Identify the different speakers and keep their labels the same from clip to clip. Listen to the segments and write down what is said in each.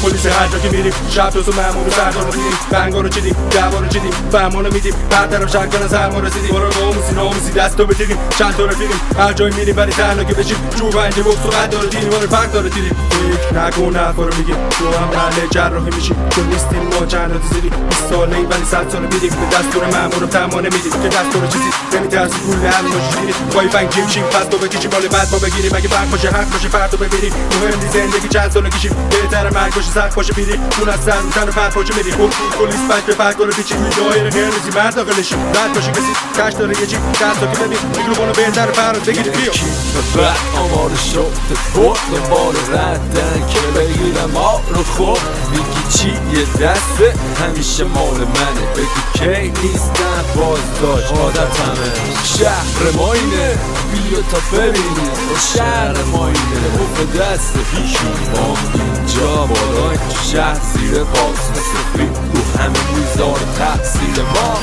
Speaker 1: پلیس هر جا که میریم شب تو مامور فردا رو دیدیم بنگا رو چیدیم دعوا رو چیدیم فرمانو میدیم هر طرف شهر کنن سرما رسیدیم برو ناموسی دستو بتیریم چند تا رفیقیم هر جای میریم ولی تنها که بشیم جو بنده بکس و قد داره دیدیم ولی فرق داره دیدیم فکر نکن حرفا رو میگیم تو هم محله جراحی میشیم تو نیستیم ما چند تا زیدیم 20 ساله ای ولی 100 ساله میدیم به دستور مامورم تمانه میدیم که دستور چیزی نمیترسی پول همین باشی دیدیم وای فنگ جیم شیم پس تو بکشیم بالا بعد ما بگیریم اگه فرق باشه حق باشه فردا ببینیم مهم نیست زندگی چند ساله کشیم بهتره مرگ باشه سخت باشه بیدیم اون از سر تن و فرق باشه میدیم پلیس بچ به فرق داره پیچیم دایره قرمزی مرد داخلشیم رد باشه کسی کش داره یه چی دستا که ببین میکروفونو بهتره فراد بگیریم بیا
Speaker 2: بعد آمار شد برد دنبال ردن که بگیرم ما رو خوب میگی چی یه دسته همیشه مال منه بگو کی نیستن باز داشت عادت همه شهر ما اینه بیا تا ببینی با شهر ما اینه اوف دست پیشی ما اینجا بالای تو شهر زیر باز مثل فیلم رو همه میزار تحصیل ما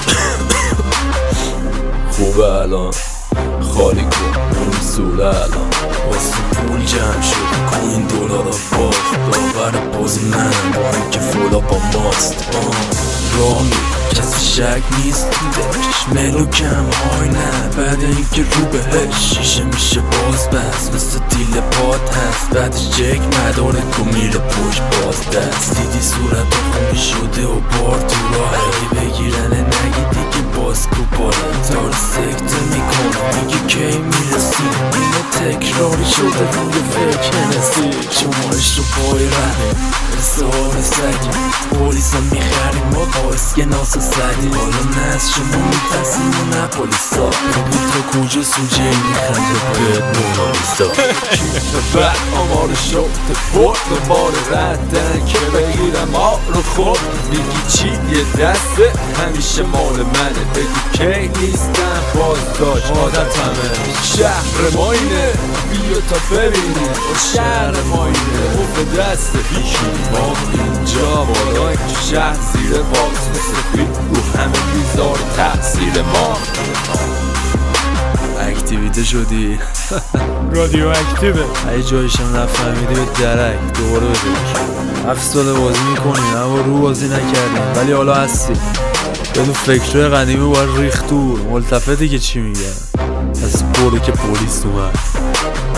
Speaker 2: خوبه الان خالی کن اون سوله الان واسه پول جمع شد کوین دلار باز داور باز من با اینکه فولا با ماست راه می کسی شک نیست دلش ملو کم های نه بعد اینکه رو بهش شیشه میشه باز بس مثل دیل پات هست بعدش چک مداره که میره پشت باز دست دیدی صورت خونی شده و بار تو راه اگه بگیرنه نگی دیگه باز کوپاره داره سکته میکنه میگه کی میرسی اینه تکراری شده روی فکر نسی شمارش رو پای رده سوار سگی پولیس هم میخریم ما با اسکناس و سگی حالا نست شما میترسیم و نه پولیسا بگو تا کجا سوجه میخنده بهت مونالیسا بعد آمار شد برد دنبال ردن که بگیرم ما رو خوب میگی چی یه دسته همیشه مال منه بگو کی نیستن باز داشت عادت همه شهر ما اینه بیا تا ببینی با شهر ما اینه اوف دست پیشی ما اینجا بالای تو شهر زیر باز مثل فیلم رو همه بیزار تحصیل ما اکتیویته شدی
Speaker 3: رادیو اکتیوه
Speaker 2: ای جایشم نفهمیدی به درک دوباره بزنش 7 ساله بازی میکنیم اما رو بازی نکردیم ولی حالا هستی بدون فکرهای قدیمی باید ریخت دور ملتفتی که چی میگن پس برو که پلیس اومد